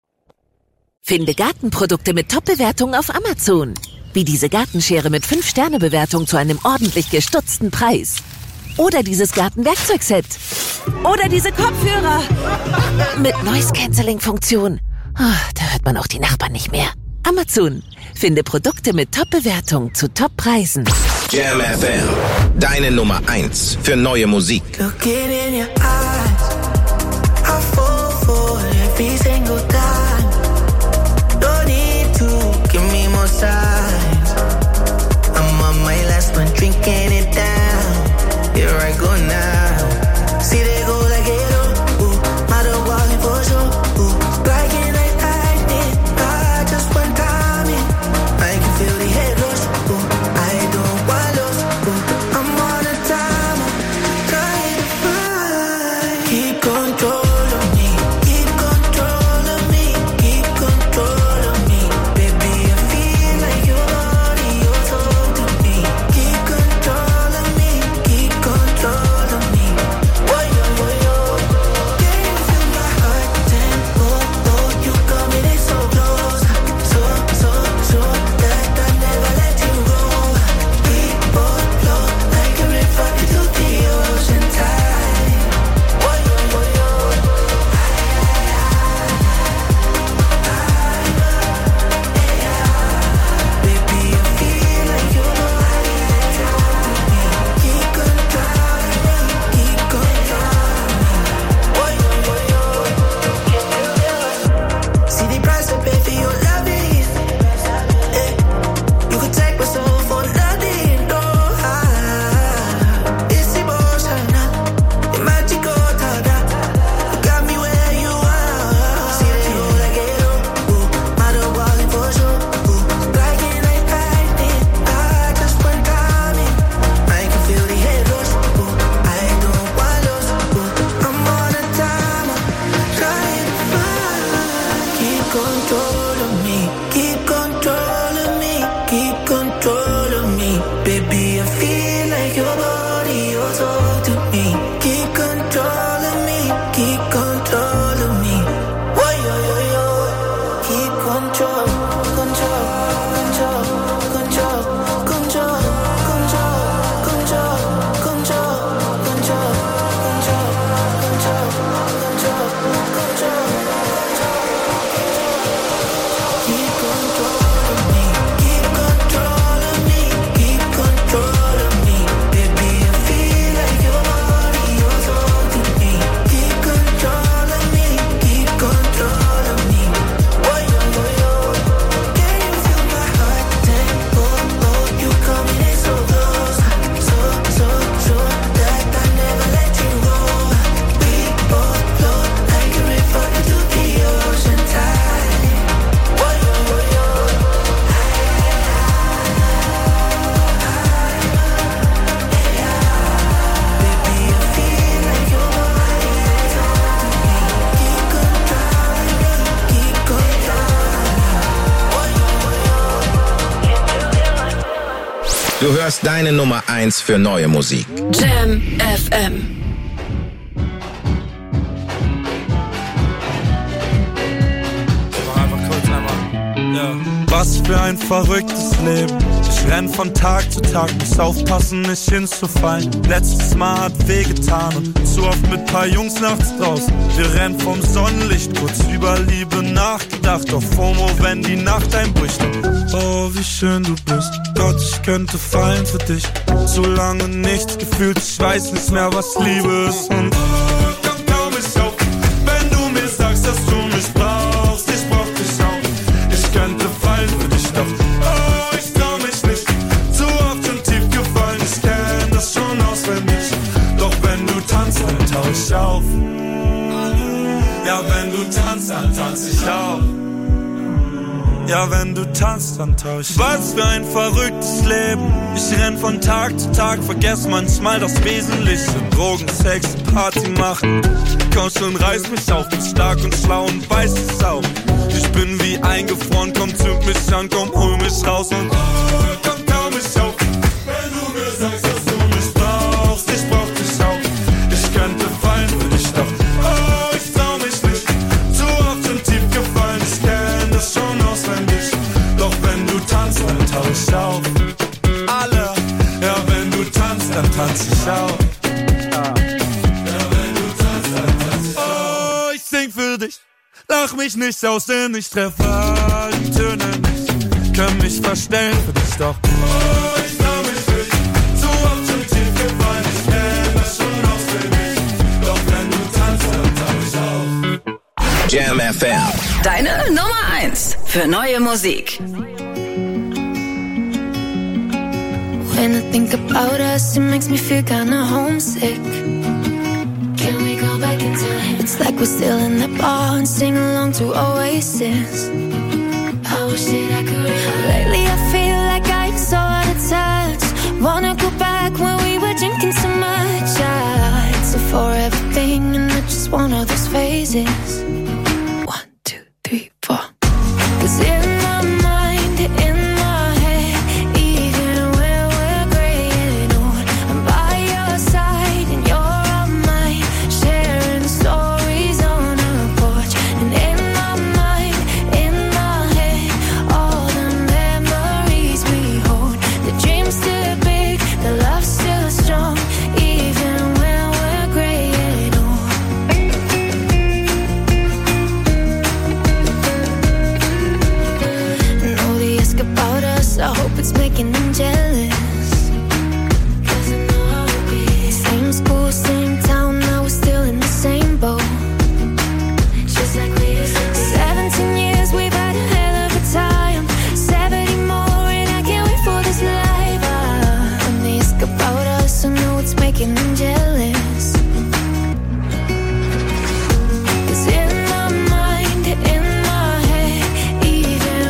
Finde Gartenprodukte mit Top-Bewertungen auf Amazon. Wie diese Gartenschere mit fünf Sterne Bewertung zu einem ordentlich gestutzten Preis. Oder dieses Gartenwerkzeugset. Oder diese Kopfhörer. Mit Noise-Canceling-Funktion. Oh, da hört man auch die Nachbarn nicht mehr. Amazon. Finde Produkte mit Top-Bewertung zu Top-Preisen. Jam F M. Deine Nummer eins für neue Musik. Look it in your eyes. I fall for every single time. Don't need to give me more signs. I'm on my last one, drinking it down. Here I go now. See they go like it up. Ooh, my dog walking for sure. Ooh, like it like I did. I just one time in. I can feel the head rush. Ooh, I don't want lose. Ooh, I'm on a timer, trying to find. Keep control of me. Keep control of me. Keep control of me. Baby, I feel like your body, your soul to me. Keep control of me. Keep control of me. Whoa, yo, yo, yo. Can you feel my heart tempo? Oh, you coming in so close. So, so, so that I never let you go. We both flow like a river into the ocean tide. Whoa, yo, yo, yo. Baby, I feel like your body is on me. Keep control of me. Keep control of me. Whoa, yo, yo, yo. See the price I pay for your loving. Eh, you could take my soul for nothing. No, ah, it's emotional, it's magical, tada. You got me where you are. See they go like it up. Ooh, my dog walking for sure. Ooh, like it like I did. I just went time in. I can feel the head rush. Ooh, I don't want lose. Ooh, I'm on a timer, trying to find. Keep control of me. Keep control of me. Keep control of me. Baby, I feel like your body, your soul to me. Keep control of me. Keep control of me. Whoa, yo, yo, yo. Keep control, control, control, control, control, control, control, control, control, control, control, control, control. Keep control of me. Keep control of me. Keep control of me. Baby, I feel like your body, your soul to me. Keep control of me. Keep control of me. Whoa, yo, yo, yo. Can you feel my heart tempo? Oh, you coming in so close. So, so, so that I never let you go. We both flow like a river into the ocean tide. Whoa, yo, yo, yo. Baby, I feel like your body is on me. Keep control of me. Keep control of me. Whoa, yo, yo, yo. Du hörst deine Nummer eins für neue Musik. Jam F M. Was für ein verrücktes Leben. Ich renn von Tag zu Tag, muss aufpassen, nicht hinzufallen. Letztes Mal hat wehgetan und zu oft mit paar Jungs nachts draußen. Wir rennen vom Sonnenlicht, kurz über Liebe nachgedacht. Auf FOMO, wenn die Nacht einbricht. Oh, wie schön du bist. Gott, ich könnte fallen für dich. So lange nichts gefühlt, ich weiß nicht mehr, was Liebe ist. Und oh, komm, komm mich auf, wenn du mir sagst, dass du mich brauchst. Ich brauch dich auch. Ich könnte fallen für dich, doch oh, ich trau mich nicht. Zu oft schon tief gefallen, ich kenn das schon auswendig. Doch wenn du tanzt, dann tau ich auf. Ja, wenn du tanzt, dann tanz ich auf. Ja, wenn du tanzt, dann tau ich. Was für ein verrücktes Leben. Ich renn von Tag zu Tag, vergess manchmal das Wesentliche. Drogen, Sex, Party machen. Komm schon, reiß mich auf, bin stark und schlau und weiß es auch. Ich bin wie eingefroren, komm, zünd mich an, komm, hol mich raus und oh, komm, tau mich auf. Wenn du mir sagst, dass du mich brauchst, ich brauch dich auch. Ich könnte fallen für dich, doch oh, ich trau mich nicht. Zu oft schon tief gefallen, ich kenn das schon auswendig. Doch wenn du tanzt, dann tau ich auf. Alle, ja, wenn du tanzt, dann tanz ich auf. Sing für dich, lach mich nicht aus, denn ich treffe die Töne nicht. Kann mich verstellen für dich, doch oh, ich trau mich nicht. So oft schon tief gefallen, ich kenn das schon auswendig. Doch wenn du tanzt, dann tau ich auf. Jam F M. Deine Nummer eins für neue Musik. When I think about us, it makes me feel kinda homesick. Can we go back in time? It's like we're still in the bar and sing along to Oasis. I wish that I could. Lately I feel like I'm so out of touch. Wanna go back when we were drinking so much. Yeah, it's a forever thing and I just want all those phases. One, two, three, four. 'Cause in my mind, in my head, even when we're graying old, I'm by your side and you're on mine, sharing stories on a porch. And in my mind, in my head, all the memories we hold. The dream's still big, the love's still strong, even when we're graying old. Know the ask about us, I hope it's making them jealous.